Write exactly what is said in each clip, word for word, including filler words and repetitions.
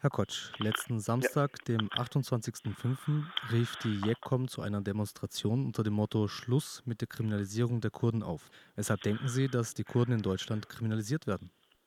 Herr Kotsch, letzten Ja, Samstag, dem achtundzwanzigsten fünften, rief die JEDCOM zu einer Demonstration unter dem Motto „Schluss mit der Kriminalisierung der Kurden“ auf. Weshalb denken Sie, dass die Kurden in Deutschland kriminalisiert werden?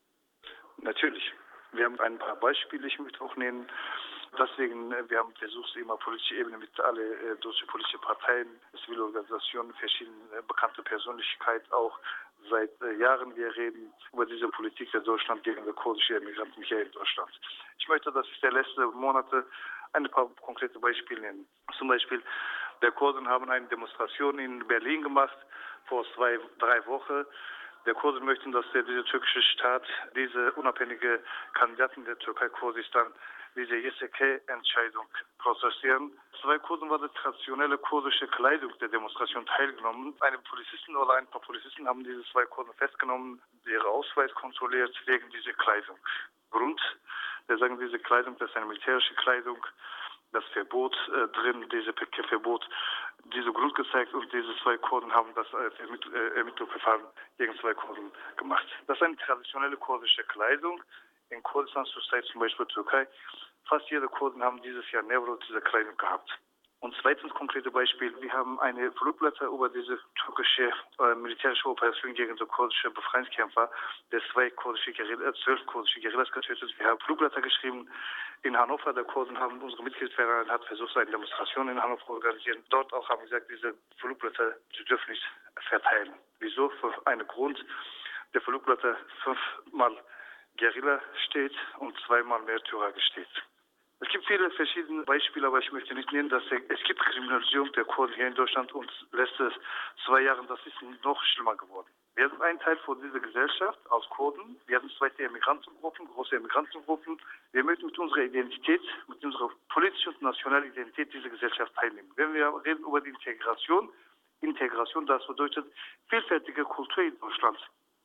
natürlich. Wir haben ein paar Beispiele, ich möchte auch nennen. Deswegen, äh, wir haben versucht, immer politische Ebene mit alle äh, deutsche politische Parteien, Zivilorganisationen, verschiedene äh, bekannte Persönlichkeiten auch seit äh, Jahren. Wir reden über diese Politik der Deutschland gegen die kurdische Migranten hier in Deutschland. Ich möchte, dass ich der letzten Monate ein paar konkrete Beispiele nennen. Zum Beispiel, der Kurden haben eine Demonstration in Berlin gemacht vor zwei, drei Wochen. Der Kurden möchten, dass der, dieser türkische Staat, diese unabhängige Kandidaten der Türkei Kurdistan, diese Y S K-Entscheidung prozessieren. Zwei Kurden waren die traditionelle kurdische Kleidung der Demonstration teilgenommen. Eine Polizisten oder ein paar Polizisten haben diese zwei Kurden festgenommen, ihre Ausweis kontrolliert wegen dieser Kleidung. Grund, wir sagen, diese Kleidung, das ist eine militärische Kleidung, das Verbot äh, drin, diese P K-Verbot, diese Grund gezeigt und diese zwei Kurden haben das als Ermitt äh, Ermittlungsverfahren gegen zwei Kurden gemacht. Das ist eine traditionelle kurdische Kleidung. In Kurdistan zurzeit zum Beispiel Türkei. Fast jede Kurden haben dieses Jahr Newroz diese Kleidung gehabt. Und zweitens konkrete Beispiel, wir haben eine Flugblätter über diese türkische äh, militärische Operation gegen die kurdische Befreiungskämpfer, der zwei kurdische Guerilla, zwölf kurdische Guerillas getötet. Wir haben Flugblätter geschrieben in Hannover. Der Kurden haben unsere Mitgliedsverein hat versucht, eine Demonstration in Hannover zu organisieren. Dort auch haben gesagt, diese Flugblätter, sie dürfen nicht verteilen. Wieso? Für einen Grund. Der Flugblätter fünfmal Guerilla steht und zweimal Märtyrer steht. Es gibt viele verschiedene Beispiele, aber ich möchte nicht nennen, dass es gibt Kriminalisierung der Kurden hier in Deutschland und letzte zwei Jahre, das ist noch schlimmer geworden. Wir sind ein Teil von dieser Gesellschaft aus Kurden. Wir sind zweite Emigrantengruppen, große Emigrantengruppen. Wir möchten mit unserer Identität, mit unserer politischen und nationalen Identität dieser Gesellschaft teilnehmen. Wenn wir reden über die Integration, Integration, das bedeutet vielfältige Kultur in Deutschland.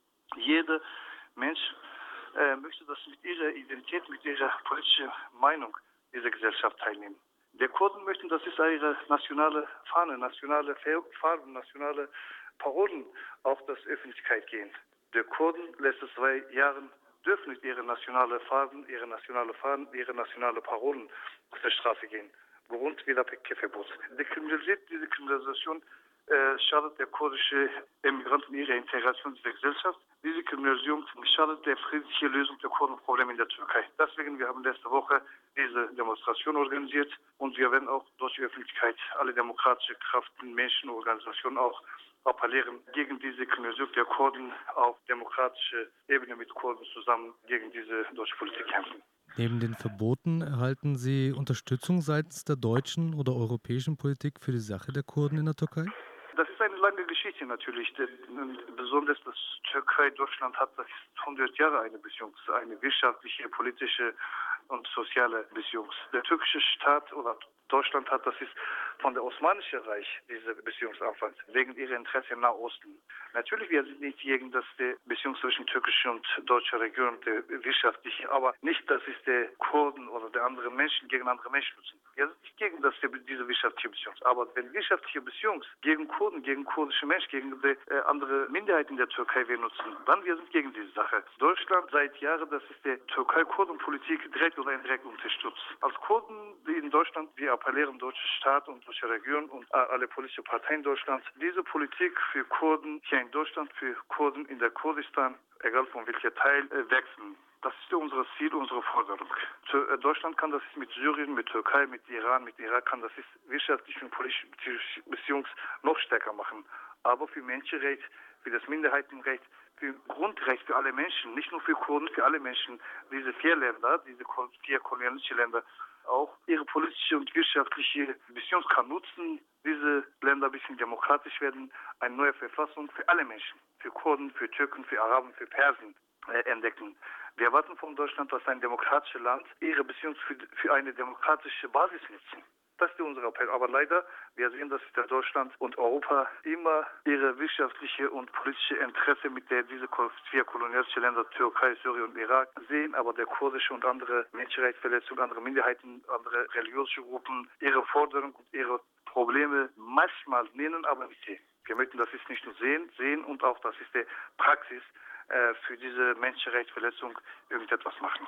Jeder Mensch äh, möchte, dass mit ihrer Identität, mit ihrer politischen Meinung dieser Gesellschaft teilnehmen. Der Kurden möchten, dass es ihre nationale Fahne, nationale Farben, nationale Parolen auf das Öffentlichkeit gehen. Der Kurden letzte zwei Jahren dürfen nicht ihre nationale Farben, ihre nationale Fahnen, ihre nationale Parolen auf der Straße gehen. Grund wieder P K-Verbot. Die Kriminalität, diese Kriminalisation äh, schadet der kurdische Emigranten ihrer Integration in der Gesellschaft. Diese Kriminalisierung schadet der friedlichen Lösung der Kurdenprobleme in der Türkei. Deswegen, wir haben letzte Woche diese Demonstration organisiert und wir werden auch durch die Öffentlichkeit alle demokratische Kraften, Menschen, Organisationen auch appellieren gegen diese Kriminalisierung der Kurden auf demokratischer Ebene mit Kurden zusammen gegen diese deutsche Politik kämpfen. Neben den Verboten erhalten Sie Unterstützung seitens der deutschen oder europäischen Politik für die Sache der Kurden in der Türkei? Das ist eine lange Geschichte natürlich. Denn besonders das Türkei, Deutschland hat das hundert Jahre eine Beziehung, eine wirtschaftliche, politische und soziale Beziehung. Der türkische Staat oder Deutschland hat, das ist von der Osmanischen Reich, diese Beziehungsanfang, wegen ihrer Interesse im Nahosten. Natürlich, wir sind nicht gegen das die Beziehung zwischen türkischer und deutscher Region, der wirtschaftliche, aber nicht, dass es der Kurden oder der anderen Menschen gegen andere Menschen nutzen. Wir sind nicht gegen das, diese wirtschaftliche Beziehung. Aber wenn wirtschaftliche Beziehung gegen Kurden, gegen kurdische Menschen, gegen die äh, andere Minderheiten der Türkei wir nutzen, dann wir sind gegen diese Sache. Deutschland seit Jahren, das ist der Türkei-Kurden-Politik direkt oder indirekt unterstützt. Als Kurden, die in Deutschland, wir appellieren deutsche Staat und deutsche Region und äh, alle politischen Parteien in Deutschland, diese Politik für Kurden hier in Deutschland, für Kurden in der Kurdistan, egal von welcher Teil, äh, wechseln. Das ist unser Ziel, unsere Forderung. Deutschland kann das mit Syrien, mit Türkei, mit Iran, mit Irak kann das wirtschaftliche und politische Beziehungen noch stärker machen. Aber für Menschenrecht, für das Minderheitenrecht, für Grundrecht für alle Menschen, nicht nur für Kurden, für alle Menschen, diese vier Länder, diese vier kolonialische Länder, auch ihre politische und wirtschaftliche Beziehung kann nutzen, diese Länder ein bisschen demokratisch werden, eine neue Verfassung für alle Menschen, für Kurden, für Türken, für Araben, für Persen äh, entdecken. Wir erwarten von Deutschland, dass ein demokratisches Land ihre Beziehung für, für eine demokratische Basis nutzen. Das ist unser Appell. Aber leider, wir sehen, dass der Deutschland und Europa immer ihre wirtschaftliche und politische Interesse mit der diese vier kolonialischen Länder, Türkei, Syrien und Irak, sehen, aber der kurdische und andere Menschenrechtsverletzungen, andere Minderheiten, andere religiöse Gruppen, ihre Forderungen und ihre Probleme manchmal nennen, aber nicht sehen. Wir möchten das ist nicht nur sehen, sehen und auch das ist die Praxis, für diese Menschenrechtsverletzung irgendetwas machen.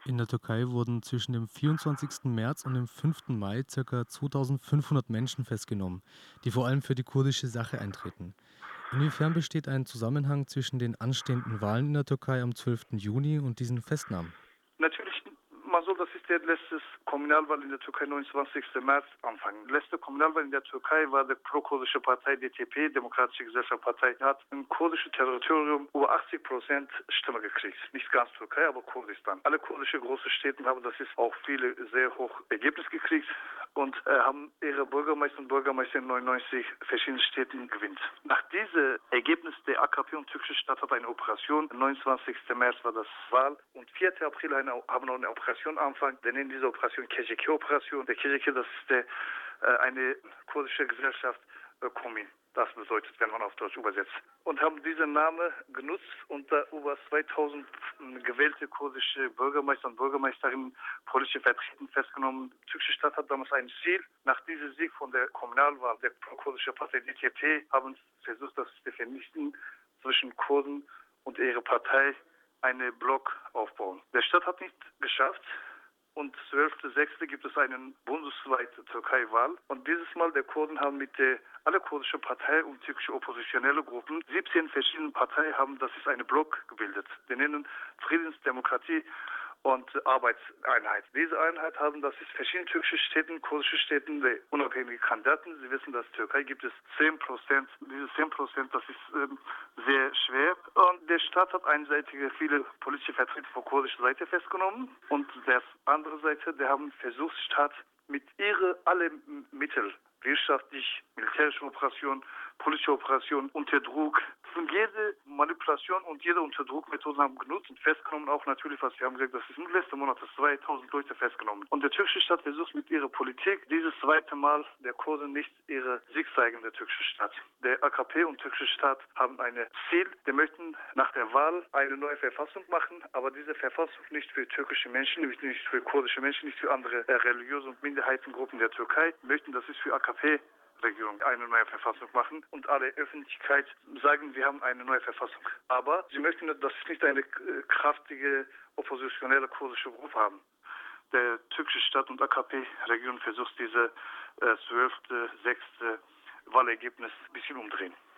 In der Türkei wurden zwischen dem vierundzwanzigsten März und dem fünften Mai ca. zweitausendfünfhundert Menschen festgenommen, die vor allem für die kurdische Sache eintreten. Inwiefern besteht ein Zusammenhang zwischen den anstehenden Wahlen in der Türkei am zwölften Juni und diesen Festnahmen? Natürlich, man soll das ist der letzte Kommunalwahl in der Türkei, neunundzwanzigsten März, anfangen. Letzte Kommunalwahl in der Türkei war der pro-kurdische Partei D T P, Demokratische Gesellschaftspartei, hat im kurdischen Territorium über achtzig Prozent Stimme gekriegt. Nicht ganz Türkei, aber Kurdistan. Alle kurdische große Städte haben, das ist auch viele sehr hoch Ergebnis gekriegt und äh, haben ihre Bürgermeister und Bürgermeister in neunundneunzig verschiedenen Städten gewinnt. Nach diesem Ergebnis der A K P und türkische Staat hat eine Operation. neunundzwanzigsten März war das Wahl und vierten April eine, haben noch eine Operation angefangen. Wir nennen diese Operation K J K-Operation. Der K J K, das ist der, äh, eine kurdische Gesellschaft, äh, Komi. Das bedeutet, wenn man auf Deutsch übersetzt. Und haben diesen Namen genutzt und da über zweitausend gewählte kurdische Bürgermeister und Bürgermeisterinnen politische Vertreter festgenommen. Die türkische Staat hat damals ein Ziel. Nach diesem Sieg von der Kommunalwahl der pro-kurdische Partei D T P haben versucht, das zu vernichten zwischen Kurden und ihrer Partei einen Block aufbauen. Der Staat hat nicht geschafft. Und zwölften sechsten gibt es einen bundesweite Türkei-Wahl. Und dieses Mal der Kurden haben mit der alle kurdische Partei und türkische oppositionelle Gruppen, siebzehn verschiedene Parteien haben, das ist eine Block gebildet. Wir nennen Friedensdemokratie und Arbeitseinheit. Diese Einheit haben, das ist verschiedene türkische Städte, kurdische Städte, der unabhängige Kandidaten. Sie wissen, dass in der Türkei gibt es zehn Prozent. Diese zehn Prozent, das ist ähm, sehr schwer. Und der Staat hat einseitige viele politische Vertreter von kurdischer Seite festgenommen. Und der andere Seite, der haben versucht, Staat mit ihre alle Mittel, wirtschaftlich, militärische Operation, politische Operation, unter Druck. Und jede Manipulation und jede Unterdruckmethode haben genutzt und festgenommen auch natürlich, was wir haben gesagt, das ist im letzten Monat zweitausend Leute festgenommen. Und der türkische Staat versucht mit ihrer Politik dieses zweite Mal der Kurden nicht ihre Sieg zeigen, der türkische Staat. Der A K P und türkische Staat haben ein Ziel, die möchten nach der Wahl eine neue Verfassung machen, aber diese Verfassung nicht für türkische Menschen, nicht für kurdische Menschen, nicht für andere äh, religiöse und Minderheitengruppen der Türkei, möchten, das ist für A K P Regierung eine neue Verfassung machen und alle Öffentlichkeit sagen, wir haben eine neue Verfassung. Aber sie möchten, dass es nicht eine äh, kraftige oppositionelle kurdische Gruppe haben. Der türkische Staat und A K P-Regierung versucht diese äh, zwölfte, sechste Wahlergebnis ein bisschen umdrehen.